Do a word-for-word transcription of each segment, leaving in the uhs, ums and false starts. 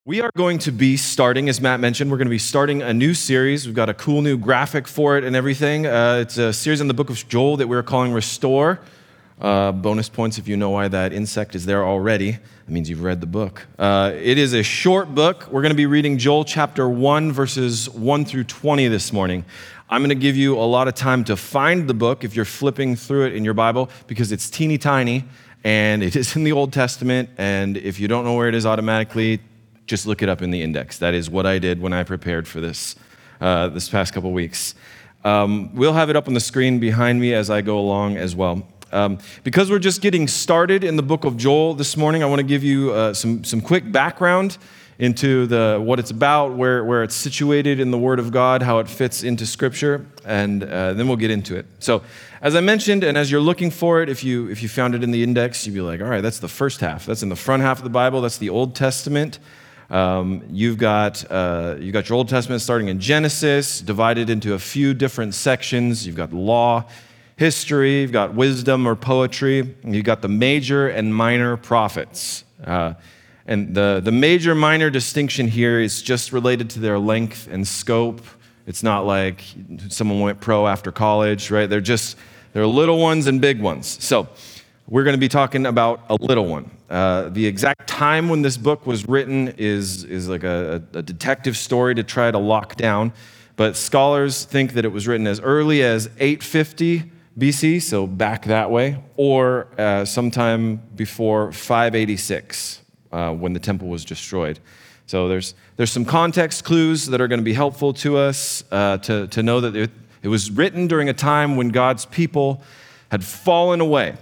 We are going to be starting, as Matt mentioned, we're going to be starting a new series. We've got a cool new graphic for it and everything. Uh, it's a series in the book of Joel that we're calling Restore. Uh, bonus points if you know why that insect is there already. It means you've read the book. Uh, it is a short book. We're going to be reading Joel chapter one, verses one through twenty this morning. I'm going to give you a lot of time to find the book if you're flipping through it in your Bible, because it's teeny tiny, and it is in the Old Testament, and if you don't know where it is automatically, just look it up in the index. That is what I did when I prepared for this uh, this past couple weeks. Um, we'll have it up on the screen behind me as I go along as well. Um, because we're just getting started in the book of Joel this morning, I want to give you uh, some some quick background into the what it's about, where, where it's situated in the Word of God, how it fits into Scripture, and uh, then we'll get into it. So, as I mentioned, and as you're looking for it, if you if you found it in the index, you'd be like, all right, that's the first half. That's in the front half of the Bible. That's the Old Testament. Um, you've got uh, you've got your Old Testament starting in Genesis, divided into a few different sections. You've got law, history, you've got wisdom or poetry, and you've got the major and minor prophets. Uh, and the, the major minor distinction here is just related to their length and scope. It's not like someone went pro after college, right? They're just, they're little ones and big ones. So we're going to be talking about a little one. Uh, the exact time when this book was written is, is like a, a detective story to try to lock down, but scholars think that it was written as early as eight fifty B C, so back that way, or uh, sometime before five eighty-six, uh, when the temple was destroyed. So there's there's some context clues that are going to be helpful to us uh, to, to know that it, it was written during a time when God's people had fallen away.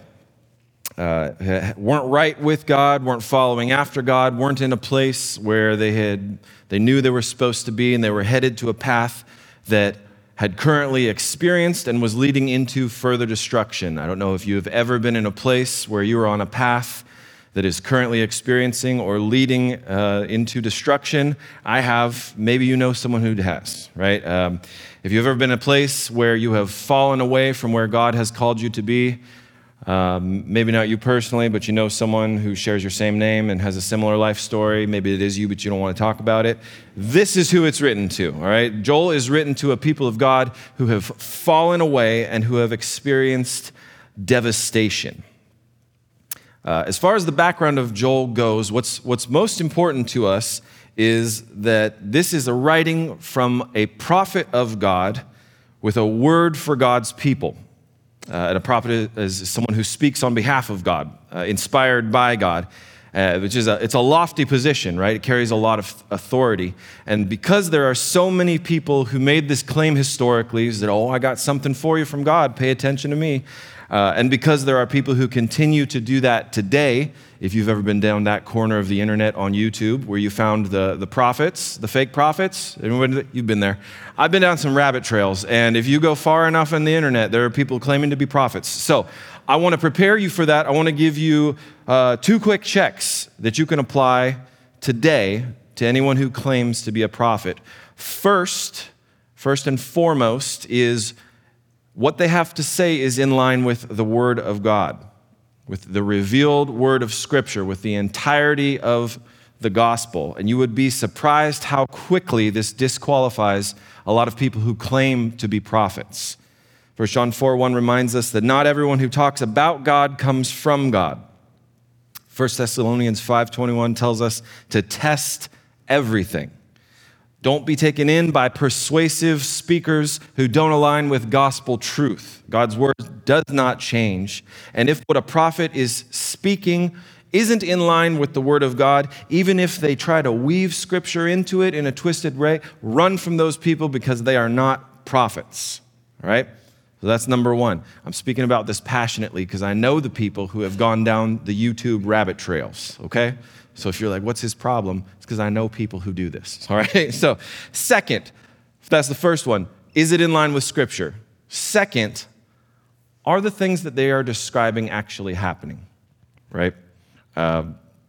Uh, weren't right with God, weren't following after God, weren't in a place where they had they knew they were supposed to be, and they were headed to a path that had currently experienced and was leading into further destruction. I don't know if you have ever been in a place where you are on a path that is currently experiencing or leading uh, into destruction. I have. Maybe you know someone who has, right? Um, if you've ever been in a place where you have fallen away from where God has called you to be, Um, maybe not you personally, but you know someone who shares your same name and has a similar life story. Maybe it is you, but you don't want to talk about it. This is who it's written to, all right? Joel is written to a people of God who have fallen away and who have experienced devastation. Uh, as far as the background of Joel goes, what's, what's most important to us is that this is a writing from a prophet of God with a word for God's people. Uh, and a prophet is someone who speaks on behalf of God, uh, inspired by God, uh, which is a, it's a lofty position, right? It carries a lot of authority. And because there are so many people who made this claim historically, is that, oh, I got something for you from God, pay attention to me. Uh, and because there are people who continue to do that today, if you've ever been down that corner of the internet on YouTube where you found the, the prophets, the fake prophets, everyone, you've been there. I've been down some rabbit trails, and if you go far enough on the internet, there are people claiming to be prophets. So I want to prepare you for that. I want to give you uh, two quick checks that you can apply today to anyone who claims to be a prophet. First, first and foremost is what they have to say is in line with the Word of God, with the revealed Word of Scripture, with the entirety of the gospel. And you would be surprised how quickly this disqualifies a lot of people who claim to be prophets. First John four one reminds us that not everyone who talks about God comes from God. First Thessalonians five twenty-one tells us to test everything. Don't be taken in by persuasive speakers who don't align with gospel truth. God's word does not change. And if what a prophet is speaking isn't in line with the word of God, even if they try to weave scripture into it in a twisted way, run from those people because they are not prophets. All right? So that's number one. I'm speaking about this passionately because I know the people who have gone down the YouTube rabbit trails, okay? So if you're like, what's his problem? It's because I know people who do this, all right? So second, if that's the first one, is it in line with Scripture? Second, are the things that they are describing actually happening, right? Uh,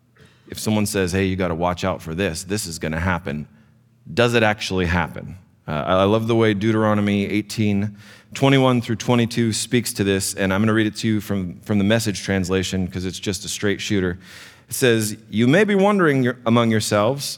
if someone says, hey, you got to watch out for this, this is going to happen, does it actually happen? Uh, I love the way Deuteronomy eighteen twenty-one through twenty-two speaks to this, and I'm going to read it to you from, from the Message translation because it's just a straight shooter. It says, you may be wondering among yourselves,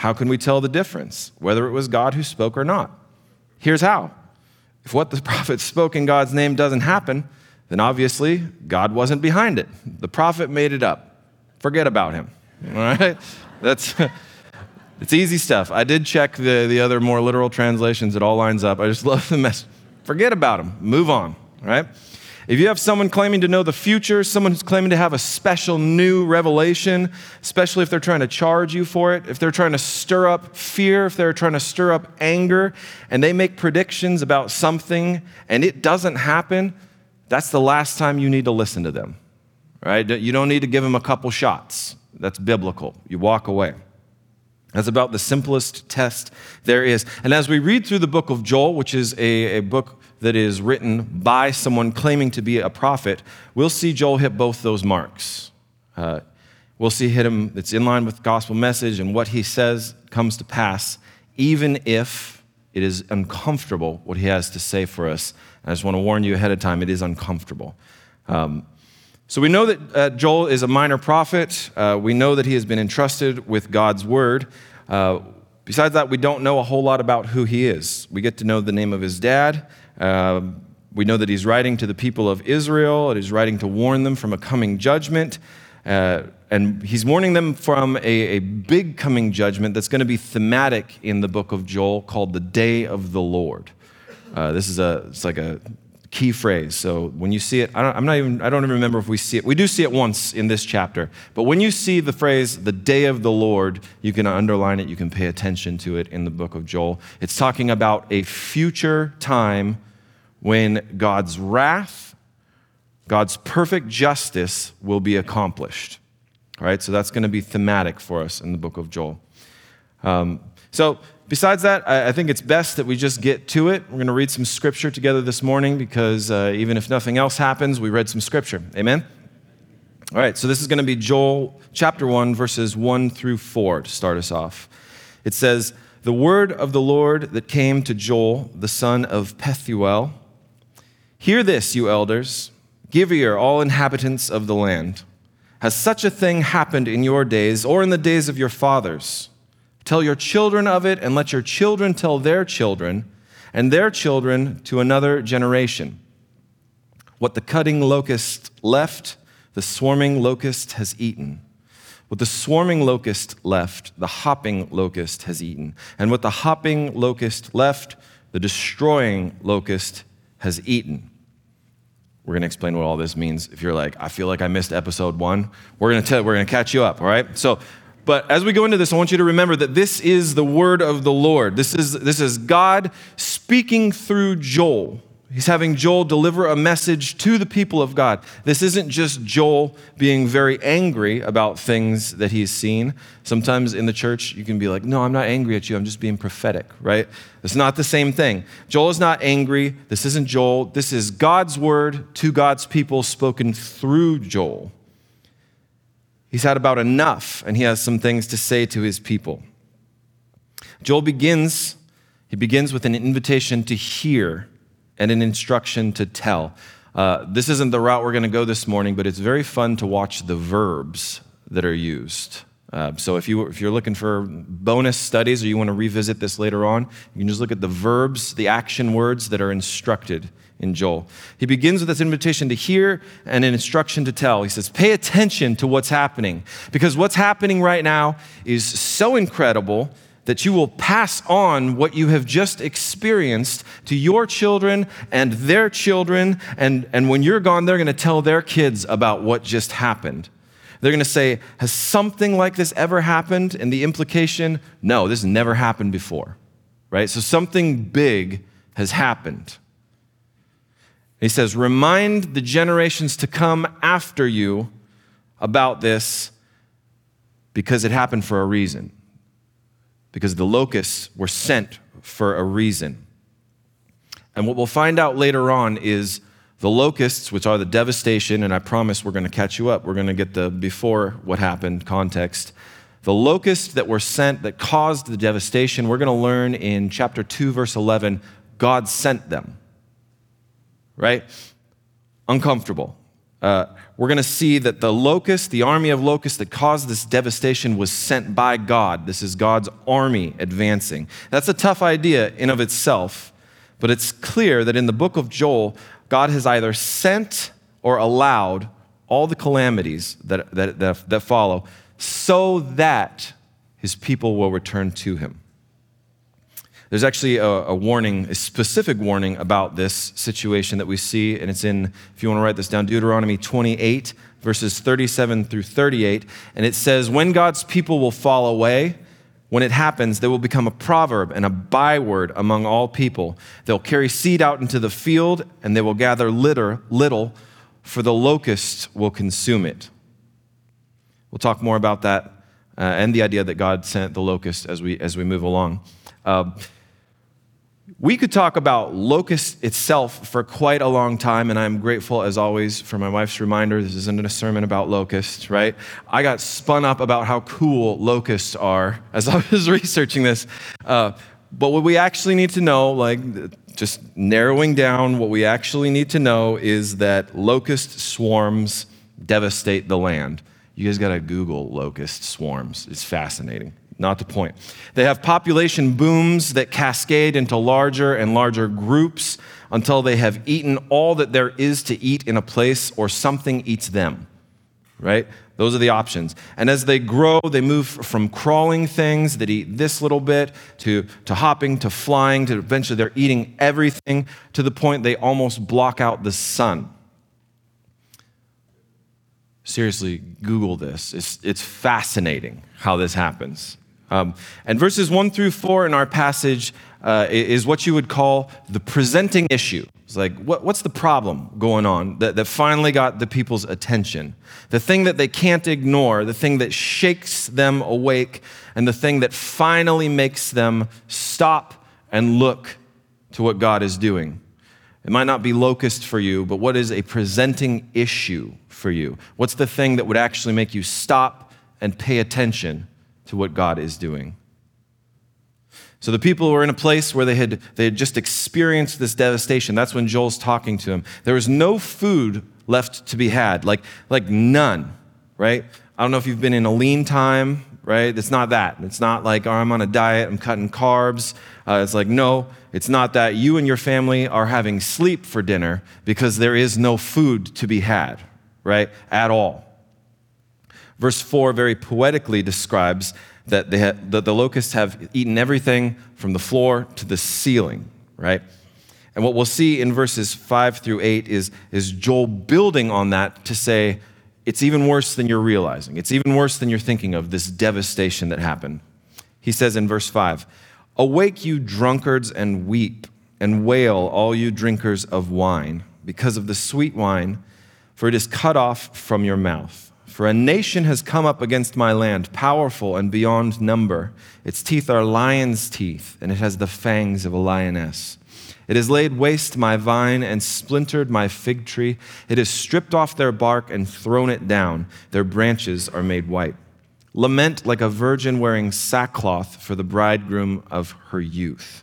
How can we tell the difference, whether it was God who spoke or not? Here's how. If what the prophet spoke in God's name doesn't happen, then obviously God wasn't behind it. The prophet made it up. Forget about him. All right? That's it's easy stuff. I did check the, the other more literal translations. It all lines up. I just love the message. Forget about him. Move on. All right? If you have someone claiming to know the future, someone who's claiming to have a special new revelation, especially if they're trying to charge you for it, if they're trying to stir up fear, if they're trying to stir up anger, and they make predictions about something and it doesn't happen, that's the last time you need to listen to them, right? You don't need to give them a couple shots. That's biblical. You walk away. That's about the simplest test there is. And as we read through the book of Joel, which is a, a book that is written by someone claiming to be a prophet, we'll see Joel hit both those marks. Uh, we'll see hit him, it's in line with the gospel message, and what he says comes to pass, even if it is uncomfortable what he has to say for us. And I just want to warn you ahead of time, it is uncomfortable. Um, so we know that uh, Joel is a minor prophet. Uh, we know that he has been entrusted with God's word. Uh, besides that, we don't know a whole lot about who he is. We get to know the name of his dad. Uh, we know that he's writing to the people of Israel, and he's writing to warn them from a coming judgment. Uh, and he's warning them from a, a big coming judgment that's going to be thematic in the book of Joel called the Day of the Lord. Uh, this is a, it's like a key phrase. So when you see it, I don't, I'm not even, I don't even remember if we see it. We do see it once in this chapter. But when you see the phrase, the day of the Lord, you can underline it, you can pay attention to it in the book of Joel. It's talking about a future time when God's wrath, God's perfect justice will be accomplished. All right, so that's going to be thematic for us in the book of Joel. Um, so besides that, I, I think it's best that we just get to it. We're going to read some scripture together this morning because uh, even if nothing else happens, we read some scripture. Amen? All right, so this is going to be Joel chapter one, verses one through four to start us off. It says, "The word of the Lord that came to Joel, the son of Pethuel. Hear this, you elders. Give ear, all inhabitants of the land. Has such a thing happened in your days or in the days of your fathers? Tell your children of it, and let your children tell their children, and their children to another generation. What the cutting locust left, the swarming locust has eaten. What the swarming locust left, the hopping locust has eaten. And what the hopping locust left, the destroying locust has eaten." We're going to explain what all this means. If you're like, I feel like I missed episode one, we're going to tell, we're going to catch you up, all right? So, but as we go into this, I want you to remember that this is the word of the Lord. This is, this is God speaking through Joel. He's having Joel deliver a message to the people of God. This isn't just Joel being very angry about things that he's seen. Sometimes in the church, you can be like, no, I'm not angry at you. I'm just being prophetic, right? It's not the same thing. Joel is not angry. This isn't Joel. This is God's word to God's people spoken through Joel. He's had about enough, and he has some things to say to his people. Joel begins, he begins with an invitation to hear and an instruction to tell. Uh, this isn't the route we're going to go this morning, but it's very fun to watch the verbs that are used. Uh, so if, you, if you're looking for bonus studies or you want to revisit this later on, you can just look at the verbs, the action words that are instructed in Joel. He begins with this invitation to hear and an instruction to tell. He says, pay attention to what's happening, because what's happening right now is so incredible that you will pass on what you have just experienced to your children and their children, and, and when you're gone, they're going to tell their kids about what just happened. They're going to say, has something like this ever happened? And the implication, no, this never happened before, right? So something big has happened. He says, remind the generations to come after you about this because it happened for a reason. Because the locusts were sent for a reason. And what we'll find out later on is the locusts, which are the devastation, and I promise we're going to catch you up. We're going to get the before what happened context. The locusts that were sent that caused the devastation, we're going to learn in chapter two, verse eleven, God sent them. Right? Uncomfortable. uh, we're going to see that the locust, the army of locusts that caused this devastation, was sent by God. This is God's army advancing. That's a tough idea in of itself, but it's clear that in the book of Joel, God has either sent or allowed all the calamities that, that, that, that follow so that his people will return to him. There's actually a, a warning, a specific warning about this situation that we see, and it's in, if you want to write this down, Deuteronomy twenty-eight, verses thirty-seven through thirty-eight, and it says, when God's people will fall away, when it happens, they will become a proverb and a byword among all people. They'll carry seed out into the field, and they will gather litter, little, for the locusts will consume it. We'll talk more about that uh, and the idea that God sent the locust as we as we move along. Uh, we could talk about locust itself for quite a long time, and I'm grateful, as always, for my wife's reminder. This isn't a sermon about locusts, right? I got spun up about how cool locusts are as I was researching this. Uh, but what we actually need to know, like just narrowing down, what we actually need to know is that locust swarms devastate the land. You guys got to Google locust swarms. It's fascinating. Not the point. They have population booms that cascade into larger and larger groups until they have eaten all that there is to eat in a place or something eats them, right? Those are the options. And as they grow, they move from crawling things that eat this little bit to, to hopping, to flying, to eventually they're eating everything to the point they almost block out the sun. Seriously, Google this. It's, it's fascinating how this happens. Um, and verses one through four in our passage uh, is what you would call the presenting issue. It's like, what, what's the problem going on that, that finally got the people's attention? The thing that they can't ignore, the thing that shakes them awake, and the thing that finally makes them stop and look to what God is doing. It might not be locust for you, but what is a presenting issue for you? What's the thing that would actually make you stop and pay attention to what God is doing? So the people were in a place where they had, they had just experienced this devastation. That's when Joel's talking to them. There was no food left to be had, like, like none, right? I don't know if you've been in a lean time, right? It's not that. It's not like, oh, I'm on a diet, I'm cutting carbs. Uh, it's like, no, it's not that. You and your family are having sleep for dinner because there is no food to be had, right, at all. Verse four very poetically describes that they had, the, the locusts have eaten everything from the floor to the ceiling, right? And what we'll see in verses five through eight is, is Joel building on that to say, it's even worse than you're realizing. It's even worse than you're thinking of, this devastation that happened. He says in verse five, awake, you drunkards, and weep, and wail, all you drinkers of wine, because of the sweet wine, for it is cut off from your mouth. For a nation has come up against my land, powerful and beyond number. Its teeth are lion's teeth, and it has the fangs of a lioness. It has laid waste my vine and splintered my fig tree. It has stripped off their bark and thrown it down. Their branches are made white. Lament like a virgin wearing sackcloth for the bridegroom of her youth.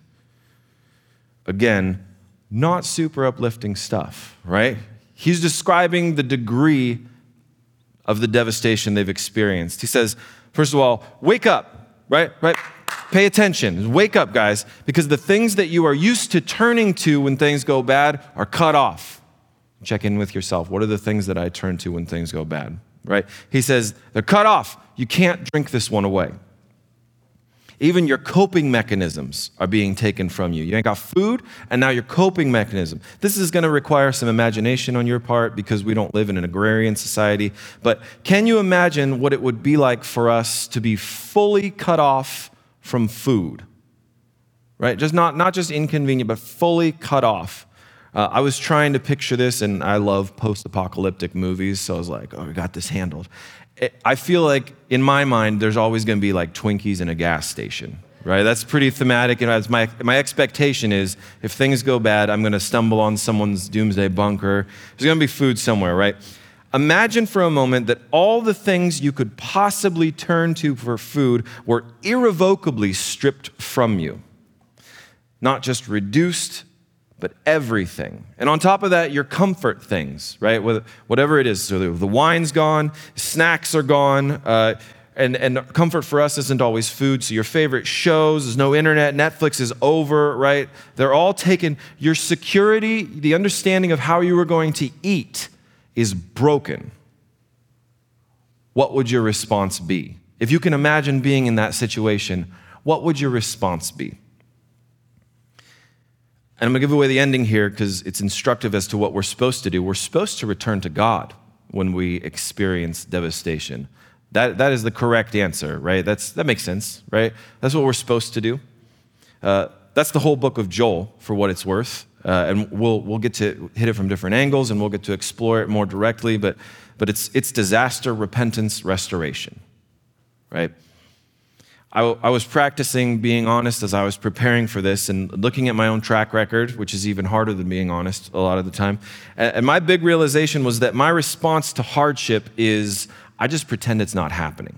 Again, not super uplifting stuff, right? He's describing the degree of the devastation they've experienced. He says, first of all, wake up, right? Right? Pay attention. Wake up, guys, because the things that you are used to turning to when things go bad are cut off. Check in with yourself. What are the things that I turn to when things go bad, right? He says, they're cut off. You can't drink this one away. Even your coping mechanisms are being taken from you. You ain't got food, and now your coping mechanism. This is going to require some imagination on your part because we don't live in an agrarian society. But can you imagine what it would be like for us to be fully cut off from food? Right? Just not, not just inconvenient, but fully cut off. Uh, I was trying to picture this, and I love post-apocalyptic movies, so I was like, oh, we got this handled. I feel like, in my mind, there's always going to be like Twinkies in a gas station, right? That's pretty thematic. And my, my expectation is if things go bad, I'm going to stumble on someone's doomsday bunker. There's going to be food somewhere, right? Imagine for a moment that all the things you could possibly turn to for food were irrevocably stripped from you. Not just reduced, but everything. And on top of that, your comfort things, right? Whatever it is. So the wine's gone, snacks are gone, uh, and, and comfort for us isn't always food. So your favorite shows, there's no internet, Netflix is over, right? They're all taken. Your security, the understanding of how you were going to eat is broken. What would your response be? If you can imagine being in that situation, what would your response be? And I'm going to give away the ending here because it's instructive as to what we're supposed to do. We're supposed to return to God when we experience devastation. That, that is the correct answer, right? That's, that makes sense, right? That's what we're supposed to do. Uh, that's the whole book of Joel, for what it's worth. Uh, and we'll, we'll get to hit it from different angles, and we'll get to explore it more directly. But, but it's, it's disaster, repentance, restoration, right? I, I was practicing being honest as I was preparing for this and looking at my own track record, which is even harder than being honest a lot of the time. And, and my big realization was that my response to hardship is, I just pretend it's not happening,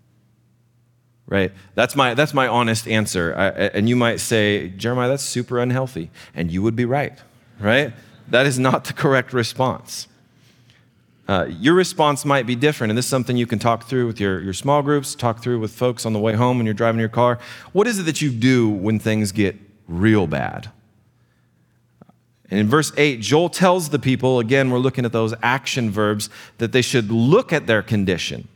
right? That's my, that's my honest answer. I, and you might say, Jeremiah, that's super unhealthy. And you would be right, right? That is not the correct response. Uh, your response might be different, and this is something you can talk through with your, your small groups, talk through with folks on the way home when you're driving your car. What is it that you do when things get real bad? And in verse eight, Joel tells the people, again, we're looking at those action verbs, that they should look at their condition.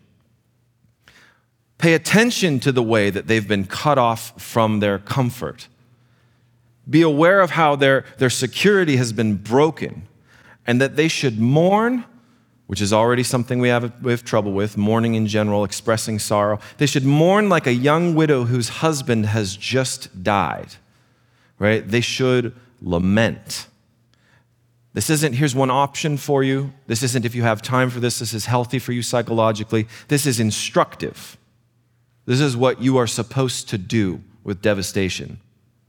Pay attention to the way that they've been cut off from their comfort. Be aware of how their, their security has been broken, and that they should mourn, which is already something we have, we have trouble with, mourning in general, expressing sorrow. They should mourn like a young widow whose husband has just died, right? They should lament. This isn't, here's one option for you. This isn't if you have time for this. This is healthy for you psychologically. This is instructive. This is what you are supposed to do with devastation.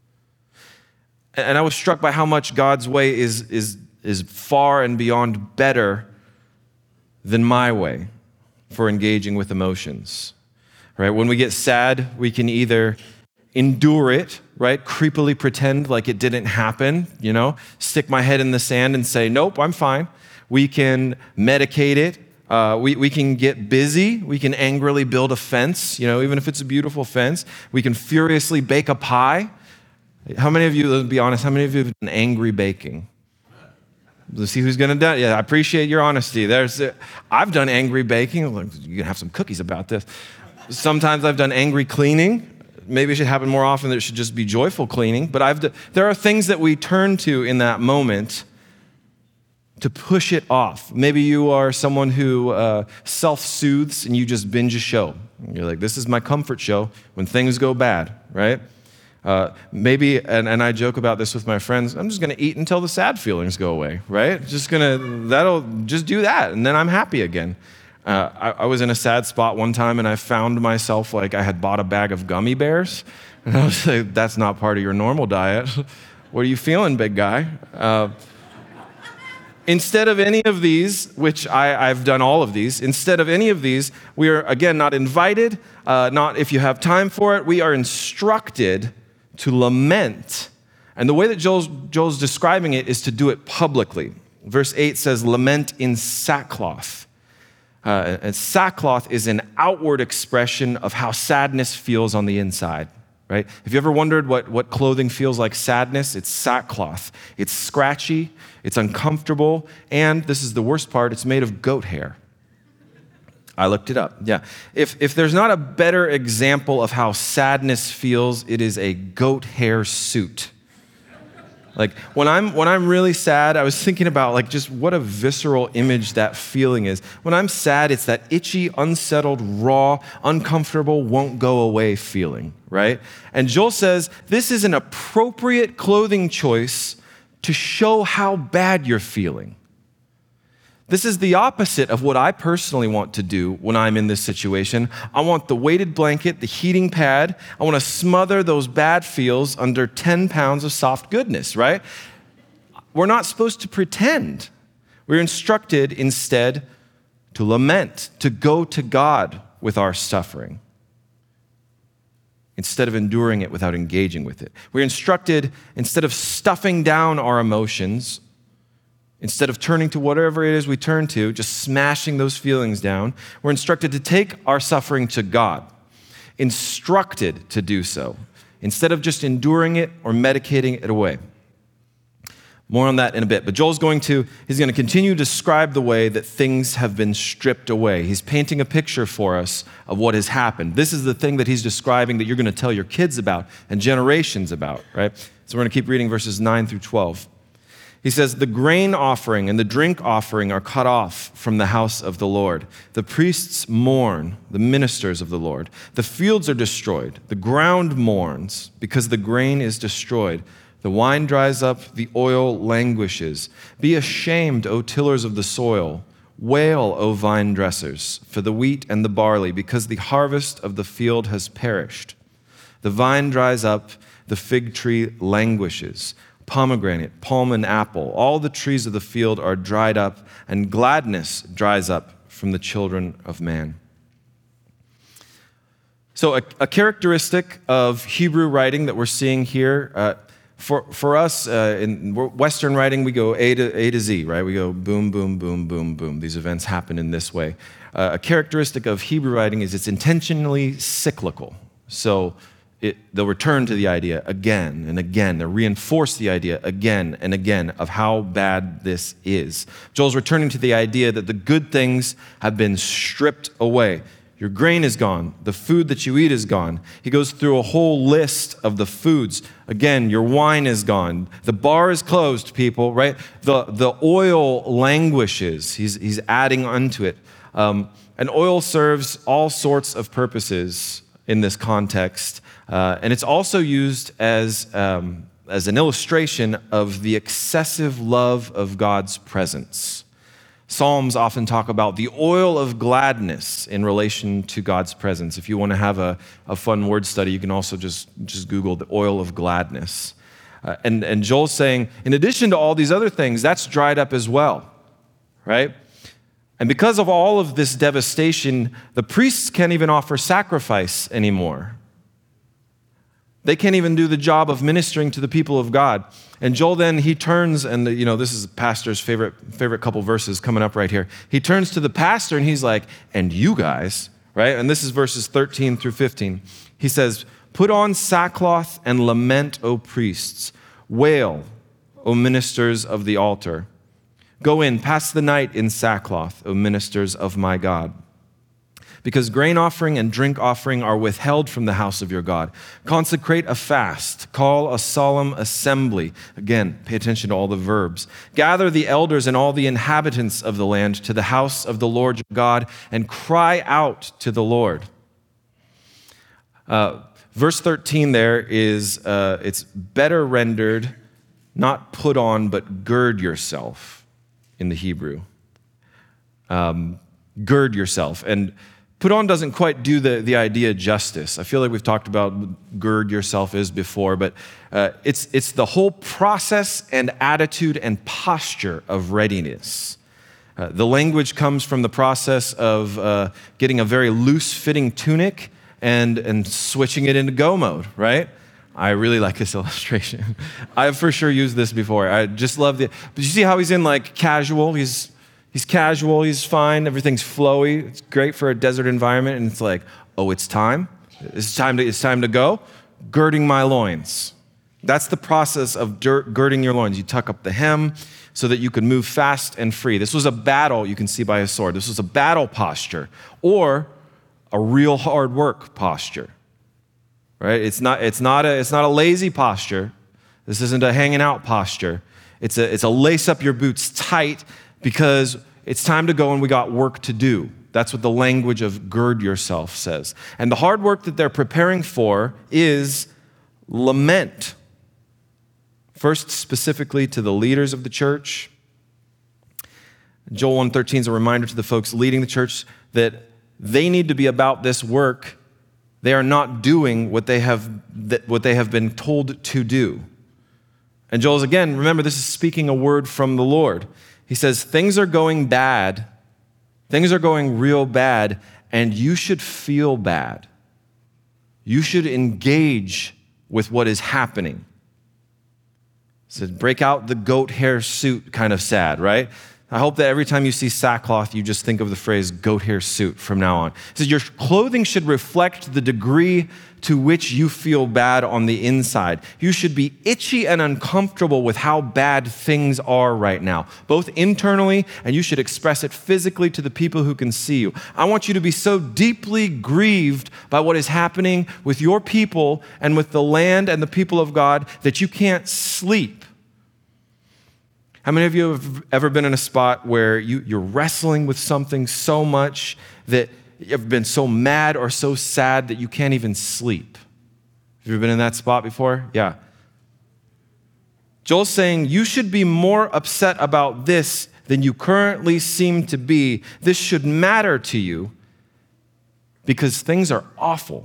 And I was struck by how much God's way is, is, is far and beyond better than my way for engaging with emotions, right? When we get sad, we can either endure it, right? Creepily pretend like it didn't happen, you know, stick my head in the sand and say, nope, I'm fine. We can medicate it. Uh, we, we can get busy. We can angrily build a fence, you know, even if it's a beautiful fence. We can furiously bake a pie. How many of you, let's be honest, how many of you have done angry baking? Let's see who's going to do it. Yeah, I appreciate your honesty. There's, uh, I've done angry baking. You can have some cookies about this. Sometimes I've done angry cleaning. Maybe it should happen more often. That it should just be joyful cleaning. But I've d- there are things that we turn to in that moment to push it off. Maybe you are someone who uh, self-soothes and you just binge a show. You're like, this is my comfort show when things go bad, right? Uh, maybe, and, and I joke about this with my friends, I'm just going to eat until the sad feelings go away, right? Just going to, that'll, just do that, and then I'm happy again. Uh, I, I was in a sad spot one time, and I found myself like I had bought a bag of gummy bears, and I was like, that's not part of your normal diet. What are you feeling, big guy? Uh, instead of any of these, which I, I've done all of these, instead of any of these, we are, again, not invited, uh, not if you have time for it, we are instructed to lament. And the way that Joel's, Joel's describing it is to do it publicly. Verse eight says, lament in sackcloth. Uh, and sackcloth is an outward expression of how sadness feels on the inside, right? Have you ever wondered what, what clothing feels like sadness? It's sackcloth. It's scratchy, it's uncomfortable, and this is the worst part, it's made of goat hair. I looked it up, yeah. If, if there's not a better example of how sadness feels, it is a goat hair suit. Like when I'm when I'm really sad, I was thinking about like just what a visceral image that feeling is. When I'm sad, it's that itchy, unsettled, raw, uncomfortable, won't go away feeling, right? And Joel says this is an appropriate clothing choice to show how bad you're feeling. This is the opposite of what I personally want to do when I'm in this situation. I want the weighted blanket, the heating pad. I want to smother those bad feels under ten pounds of soft goodness, right? We're not supposed to pretend. We're instructed instead to lament, to go to God with our suffering. instead of enduring it without engaging with it. We're instructed, instead of stuffing down our emotions, instead of turning to whatever it is we turn to, just smashing those feelings down, we're instructed to take our suffering to God, instructed to do so, instead of just enduring it or medicating it away. More on that in a bit. But Joel's going to, he's going to continue to describe the way that things have been stripped away. He's painting a picture for us of what has happened. This is the thing that he's describing that you're going to tell your kids about and generations about, right? So we're going to keep reading verses nine through twelve. He says, the grain offering and the drink offering are cut off from the house of the Lord. The priests mourn, the ministers of the Lord. The fields are destroyed. The ground mourns because the grain is destroyed. The wine dries up, the oil languishes. Be ashamed, O tillers of the soil. Wail, O vine dressers, for the wheat and the barley, because the harvest of the field has perished. The vine dries up, the fig tree languishes. Pomegranate, palm, and apple, all the trees of the field are dried up, and gladness dries up from the children of man. So a, a characteristic of Hebrew writing that we're seeing here, uh, for, for us uh, in Western writing, we go A to, A to Z, right? We go boom, boom, boom, boom, boom. These events happen in this way. Uh, a characteristic of Hebrew writing is it's intentionally cyclical. So It, they'll return to the idea again and again. They'll reinforce the idea again and again of how bad this is. Joel's returning to the idea that the good things have been stripped away. Your grain is gone. The food that you eat is gone. He goes through a whole list of the foods. Again, your wine is gone. The bar is closed, people, right? The, the oil languishes. He's, he's adding unto it. Um, and oil serves all sorts of purposes in this context. Uh, and it's also used as, um, as an illustration of the excessive love of God's presence. Psalms often talk about the oil of gladness in relation to God's presence. If you want to have a, a fun word study, you can also just, just Google the oil of gladness. Uh, and, and Joel's saying, in addition to all these other things, that's dried up as well, right? And because of all of this devastation, the priests can't even offer sacrifice anymore. They can't even do the job of ministering to the people of God. And Joel then, he turns, and the, you know, this is pastor's favorite favorite couple verses coming up right here. He turns to the pastor and he's like, and you guys, right? And this is verses thirteen through fifteen. He says, put on sackcloth and lament, O priests. Wail, O ministers of the altar. Go in, pass the night in sackcloth, O ministers of my God. Because grain offering and drink offering are withheld from the house of your God. Consecrate a fast. Call a solemn assembly. Again, pay attention to all the verbs. Gather the elders and all the inhabitants of the land to the house of the Lord your God and cry out to the Lord. Uh, verse thirteen there is, uh, it's better rendered, not put on, but gird yourself in the Hebrew. Um, gird yourself. And put on doesn't quite do the, the idea justice. I feel like we've talked about gird yourself is before, but uh, it's, it's the whole process and attitude and posture of readiness. Uh, the language comes from the process of uh, getting a very loose-fitting tunic and, and switching it into go mode, right? I really like this illustration. I've for sure used this before. I just love the, but you see how he's in like casual? He's He's casual, he's fine, everything's flowy. It's great for a desert environment, and it's like, oh, it's time? It's time to, it's time to go? Girding my loins. That's the process of dirt, girding your loins. You tuck up the hem so that you can move fast and free. This was a battle, you can see by his sword. This was a battle posture or a real hard work posture, right? It's not, it's not, a, it's not a lazy posture. This isn't a hanging out posture. It's a, it's a lace up your boots tight, because it's time to go and we got work to do. That's what the language of gird yourself says. And the hard work that they're preparing for is lament. First, specifically to the leaders of the church. Joel one thirteen is a reminder to the folks leading the church that they need to be about this work. They are not doing what they have, what they have been told to do. And Joel's, again, remember, this is speaking a word from the Lord. He says, things are going bad. Things are going real bad, and you should feel bad. You should engage with what is happening. It says, break out the goat hair suit, kind of sad, right? I hope that every time you see sackcloth, you just think of the phrase goat hair suit from now on. It says, your clothing should reflect the degree to which you feel bad on the inside. You should be itchy and uncomfortable with how bad things are right now, both internally, and you should express it physically to the people who can see you. I want you to be so deeply grieved by what is happening with your people and with the land and the people of God that you can't sleep. How many of you have ever been in a spot where you, you're wrestling with something so much that you've been so mad or so sad that you can't even sleep? Have you ever been in that spot before? Yeah. Joel's saying you should be more upset about this than you currently seem to be. This should matter to you because things are awful.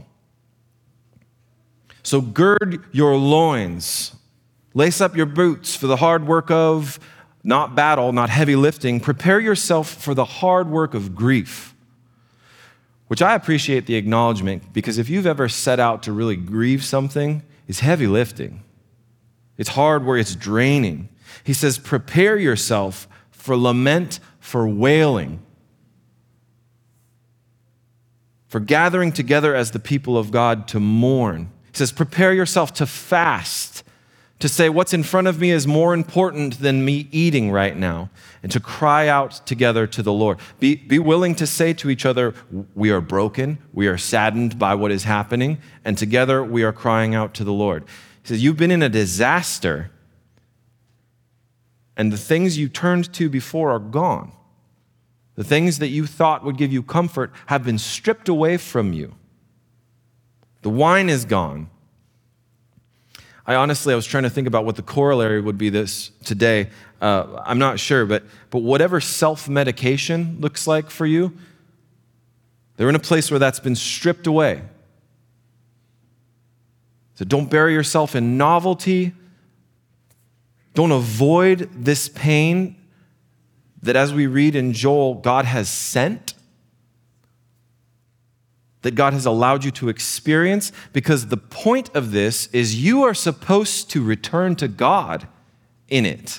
So gird your loins. Lace up your boots for the hard work of, not battle, not heavy lifting. Prepare yourself for the hard work of grief, which I appreciate the acknowledgement, because if you've ever set out to really grieve something, it's heavy lifting. It's hard work, it's draining. He says, prepare yourself for lament, for wailing, for gathering together as the people of God to mourn. He says, prepare yourself to fast, to say what's in front of me is more important than me eating right now, and to cry out together to the Lord. Be, be willing to say to each other, we are broken, we are saddened by what is happening, and together we are crying out to the Lord. He says, you've been in a disaster, and the things you turned to before are gone. The things that you thought would give you comfort have been stripped away from you. The wine is gone. I honestly, I was trying to think about what the corollary would be this today. Uh, I'm not sure, but, but whatever self-medication looks like for you, they're in a place where that's been stripped away. So don't bury yourself in novelty. Don't avoid this pain that, as we read in Joel, God has sent, that God has allowed you to experience, because the point of this is you are supposed to return to God in it.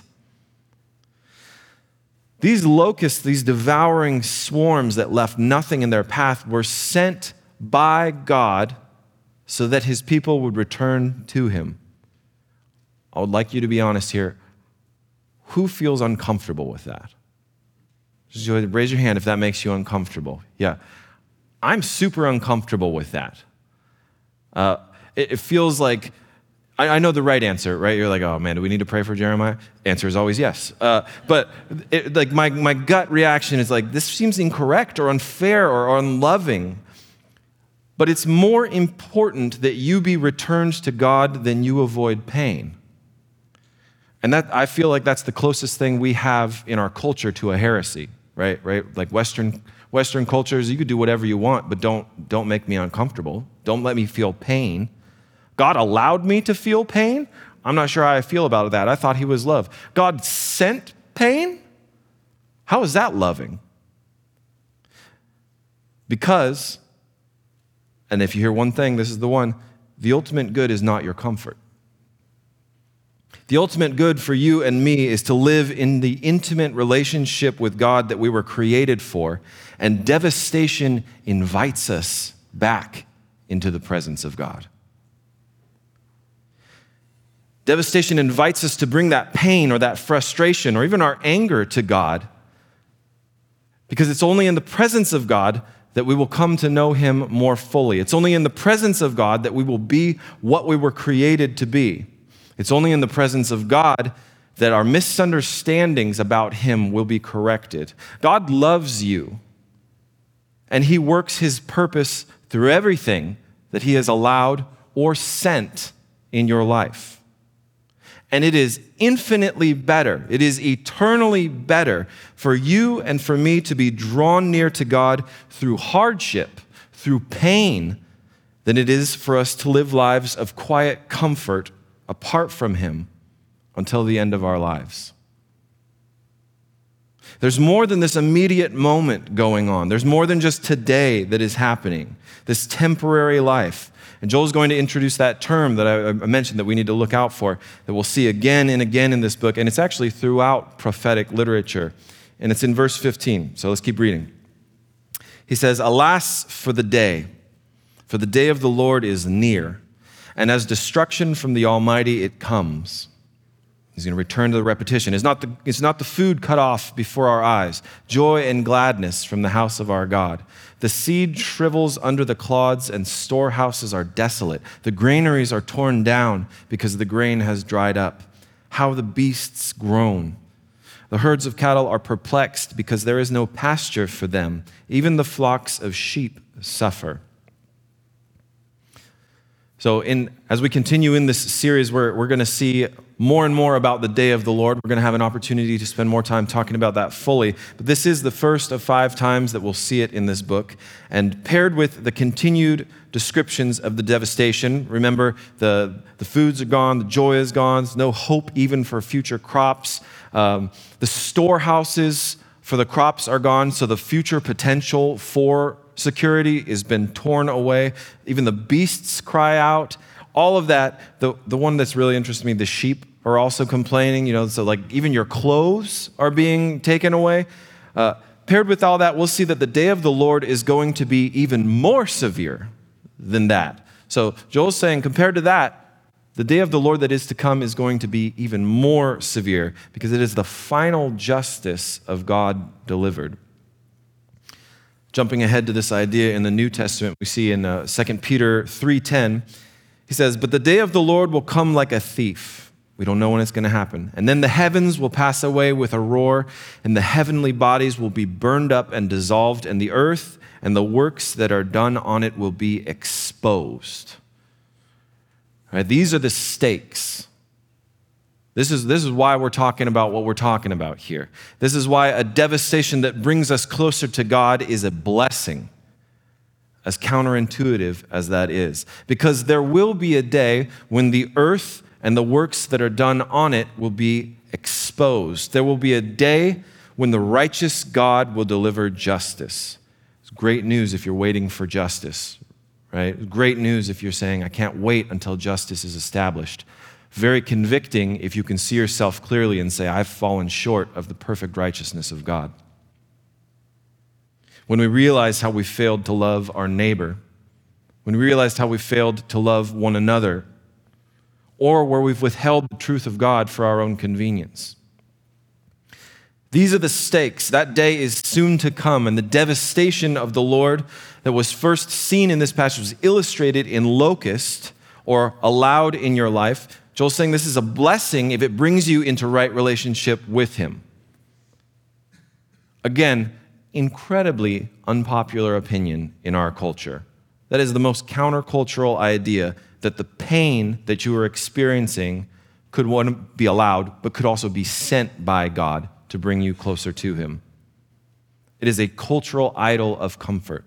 These locusts, these devouring swarms that left nothing in their path, were sent by God so that his people would return to him. I would like you to be honest here. Who feels uncomfortable with that? Just raise your hand if that makes you uncomfortable. Yeah. I'm super uncomfortable with that. Uh, it, it feels like, I, I know the right answer, right? You're like, oh man, do we need to pray for Jeremiah? Answer is always yes. Uh, but it, like my, my gut reaction is like, this seems incorrect or unfair or unloving. But it's more important that you be returned to God than you avoid pain. And that, I feel like that's the closest thing we have in our culture to a heresy, right? Right? Like Western Western cultures, you could do whatever you want, but don't, don't make me uncomfortable. Don't let me feel pain. God allowed me to feel pain. I'm not sure how I feel about that. I thought he was love. God sent pain? How is that loving? Because, and if you hear one thing, this is the one, the ultimate good is not your comfort. The ultimate good for you and me is to live in the intimate relationship with God that we were created for, and devastation invites us back into the presence of God. Devastation invites us to bring that pain or that frustration or even our anger to God, because it's only in the presence of God that we will come to know him more fully. It's only in the presence of God that we will be what we were created to be. It's only in the presence of God that our misunderstandings about him will be corrected. God loves you, and he works his purpose through everything that he has allowed or sent in your life. And it is infinitely better, it is eternally better for you and for me to be drawn near to God through hardship, through pain, than it is for us to live lives of quiet comfort apart from him until the end of our lives. There's more than this immediate moment going on. There's more than just today that is happening, this temporary life. And Joel's going to introduce that term that I mentioned that we need to look out for, that we'll see again and again in this book. And it's actually throughout prophetic literature. And it's in verse fifteen. So let's keep reading. He says, "Alas for the day, for the day of the Lord is near, and as destruction from the Almighty it comes." He's going to return to the repetition. It's not the, it's not the food cut off before our eyes, joy and gladness from the house of our God. The seed shrivels under the clods, and storehouses are desolate. The granaries are torn down because the grain has dried up. How the beasts groan. The herds of cattle are perplexed because there is no pasture for them. Even the flocks of sheep suffer. So in, as we continue in this series, we're, we're going to see more and more about the day of the Lord. We're going to have an opportunity to spend more time talking about that fully. But this is the first of five times that we'll see it in this book. And paired with the continued descriptions of the devastation, remember, the, the foods are gone, the joy is gone, there's no hope even for future crops. Um, the storehouses for the crops are gone, so the future potential for security has been torn away. Even the beasts cry out. All of that, the, the one that's really interested me, the sheep are also complaining, you know, so like even your clothes are being taken away. Uh, paired with all that, we'll see that the day of the Lord is going to be even more severe than that. So Joel's saying, compared to that, the day of the Lord that is to come is going to be even more severe because it is the final justice of God delivered. Jumping ahead to this idea in the New Testament, we see in uh, Second Peter three ten, he says, "But the day of the Lord will come like a thief." We don't know when it's going to happen. "And then the heavens will pass away with a roar, and the heavenly bodies will be burned up and dissolved, and the earth and the works that are done on it will be exposed." All right, these are the stakes. This is, this is why we're talking about what we're talking about here. This is why a devastation that brings us closer to God is a blessing, as counterintuitive as that is. Because there will be a day when the earth and the works that are done on it will be exposed. There will be a day when the righteous God will deliver justice. It's great news if you're waiting for justice, right? Great news if you're saying, I can't wait until justice is established. Very convicting if you can see yourself clearly and say, I've fallen short of the perfect righteousness of God. When we realize how we failed to love our neighbor, when we realized how we failed to love one another, or where we've withheld the truth of God for our own convenience. These are the stakes. That day is soon to come, and the devastation of the Lord that was first seen in this passage was illustrated in locust or allowed in your life. Joel's saying this is a blessing if it brings you into right relationship with him. Again, incredibly unpopular opinion in our culture. That is the most countercultural idea that the pain that you are experiencing could one, be allowed, but could also be sent by God to bring you closer to him. It is a cultural idol of comfort.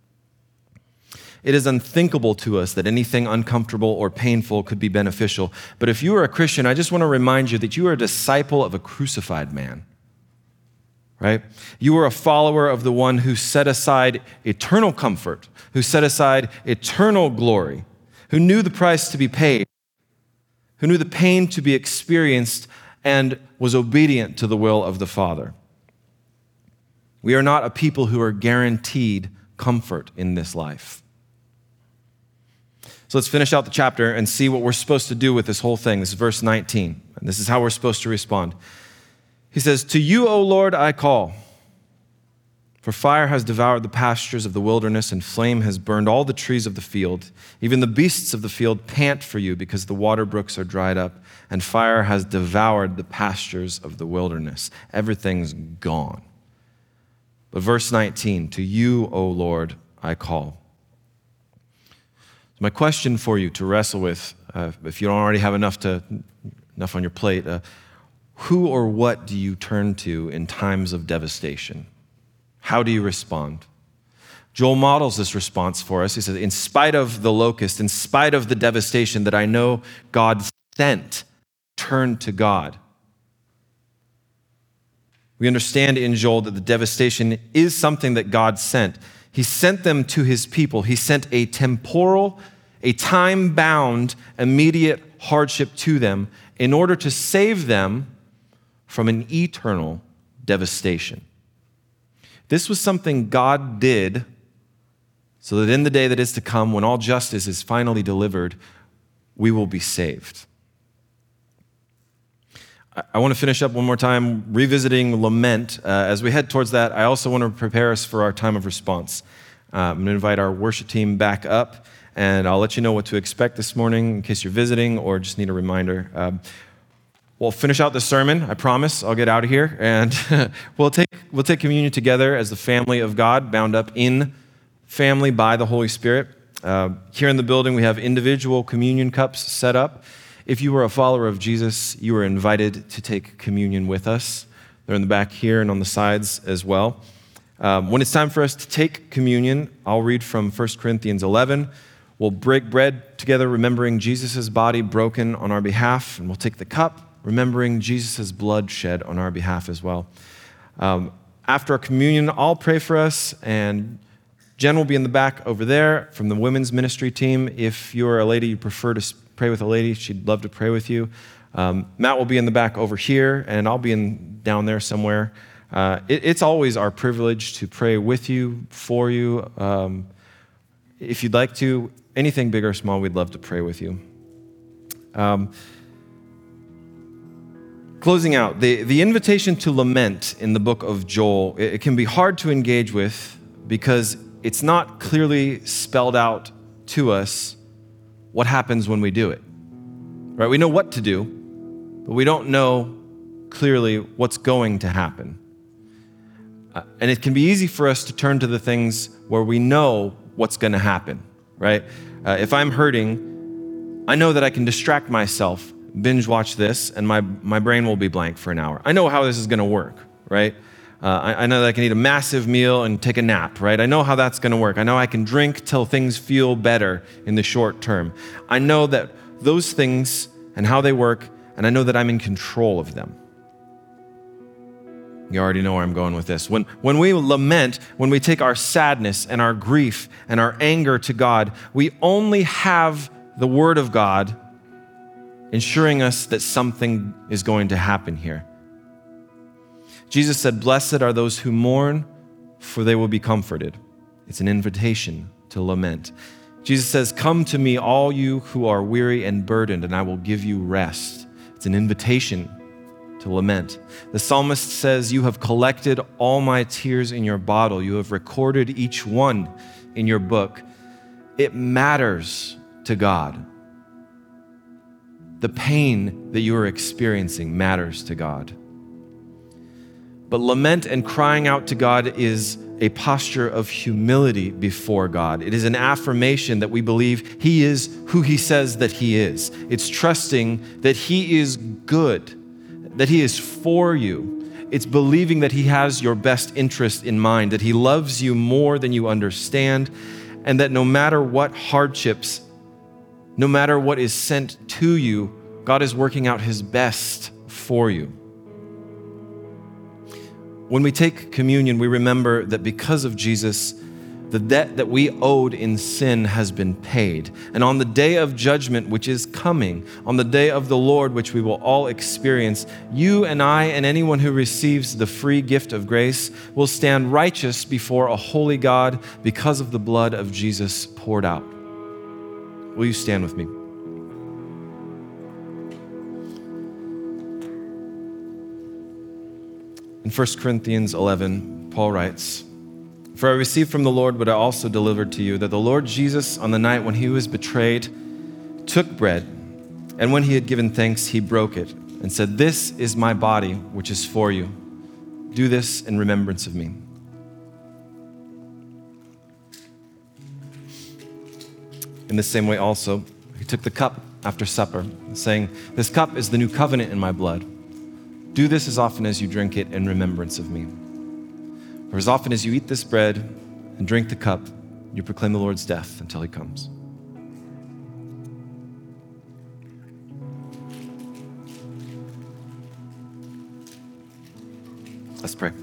It is unthinkable to us that anything uncomfortable or painful could be beneficial. But if you are a Christian, I just want to remind you that you are a disciple of a crucified man, right? You are a follower of the one who set aside eternal comfort, who set aside eternal glory, who knew the price to be paid, who knew the pain to be experienced, and was obedient to the will of the Father. We are not a people who are guaranteed comfort in this life. So let's finish out the chapter and see what we're supposed to do with this whole thing. This is verse nineteen, and this is how we're supposed to respond. He says, "To you, O Lord, I call, for fire has devoured the pastures of the wilderness, and flame has burned all the trees of the field. Even the beasts of the field pant for you, because the water brooks are dried up, and fire has devoured the pastures of the wilderness." Everything's gone. But verse nineteen, "To you, O Lord, I call." So my question for you to wrestle with, uh, if you don't already have enough to enough on your plate, uh, who or what do you turn to in times of devastation? How do you respond? Joel models this response for us. He says, in spite of the locust, in spite of the devastation that I know God sent, turn to God. We understand in Joel that the devastation is something that God sent. He sent them to his people. He sent a temporal, a time-bound, immediate hardship to them in order to save them from an eternal devastation. This was something God did so that in the day that is to come, when all justice is finally delivered, we will be saved. I want to finish up one more time revisiting lament. Uh, as we head towards that, I also want to prepare us for our time of response. Uh, I'm going to invite our worship team back up, and I'll let you know what to expect this morning in case you're visiting or just need a reminder. Um, we'll finish out the sermon, I promise. I'll get out of here, and we'll take we'll take communion together as the family of God, bound up in family by the Holy Spirit. Uh, here in the building, we have individual communion cups set up. If you are a follower of Jesus, you are invited to take communion with us. They're in the back here and on the sides as well. Um, when it's time for us to take communion, I'll read from First Corinthians eleven. We'll break bread together, remembering Jesus' body broken on our behalf, and we'll take the cup, remembering Jesus' blood shed on our behalf as well. Um, after our communion, I'll pray for us, and Jen will be in the back over there from the women's ministry team. If you're a lady, you prefer to pray with a lady, she'd love to pray with you. Um, Matt will be in the back over here, and I'll be in down there somewhere. Uh, it, it's always our privilege to pray with you, for you. Um, if you'd like to, anything big or small, we'd love to pray with you. Um, closing out, the, the invitation to lament in the book of Joel, it, it can be hard to engage with because it's not clearly spelled out to us what happens when we do it, right? We know what to do, but we don't know clearly what's going to happen. Uh, and it can be easy for us to turn to the things where we know what's going to happen, right? Uh, if I'm hurting, I know that I can distract myself, binge watch this, and my, my brain will be blank for an hour. I know how this is going to work, right? Uh, I, I know that I can eat a massive meal and take a nap, right? I know how that's going to work. I know I can drink till things feel better in the short term. I know that those things and how they work, and I know that I'm in control of them. You already know where I'm going with this. When, when we lament, when we take our sadness and our grief and our anger to God, we only have the Word of God ensuring us that something is going to happen here. Jesus said, "Blessed are those who mourn, for they will be comforted." It's an invitation to lament. Jesus says, "Come to me, all you who are weary and burdened, and I will give you rest." It's an invitation to lament. The psalmist says, "You have collected all my tears in your bottle. You have recorded each one in your book." It matters to God. The pain that you are experiencing matters to God. But lament and crying out to God is a posture of humility before God. It is an affirmation that we believe He is who He says that He is. It's trusting that He is good, that He is for you. It's believing that He has your best interest in mind, that He loves you more than you understand, and that no matter what hardships, no matter what is sent to you, God is working out His best for you. When we take communion, we remember that because of Jesus, the debt that we owed in sin has been paid. And on the day of judgment, which is coming, on the day of the Lord, which we will all experience, you and I and anyone who receives the free gift of grace will stand righteous before a holy God because of the blood of Jesus poured out. Will you stand with me? In First Corinthians eleven, Paul writes, "For I received from the Lord what I also delivered to you, that the Lord Jesus, on the night when He was betrayed, took bread, and when He had given thanks, He broke it, and said, 'This is my body, which is for you. Do this in remembrance of me.'" In the same way also, He took the cup after supper, saying, "This cup is the new covenant in my blood. Do this as often as you drink it in remembrance of me. For as often as you eat this bread and drink the cup, you proclaim the Lord's death until He comes." Let's pray.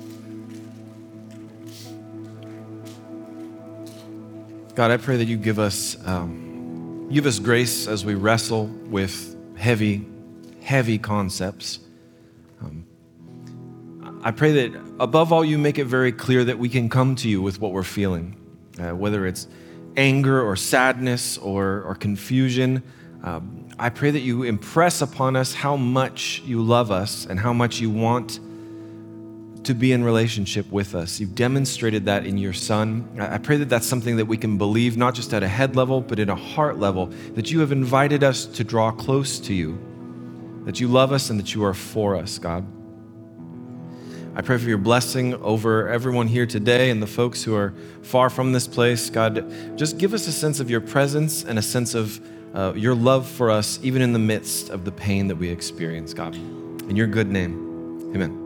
God, I pray that you give us, um, give us grace as we wrestle with heavy, heavy concepts. Um, I pray that above all, you make it very clear that we can come to you with what we're feeling, uh, whether it's anger or sadness or, or confusion. Um, I pray that you impress upon us how much you love us and how much you want to be in relationship with us. You've demonstrated that in your Son. I pray that that's something that we can believe, not just at a head level, but in a heart level, that you have invited us to draw close to you, that you love us and that you are for us, God. I pray for your blessing over everyone here today and the folks who are far from this place. God, just give us a sense of your presence and a sense of uh, your love for us, even in the midst of the pain that we experience, God. In your good name, amen.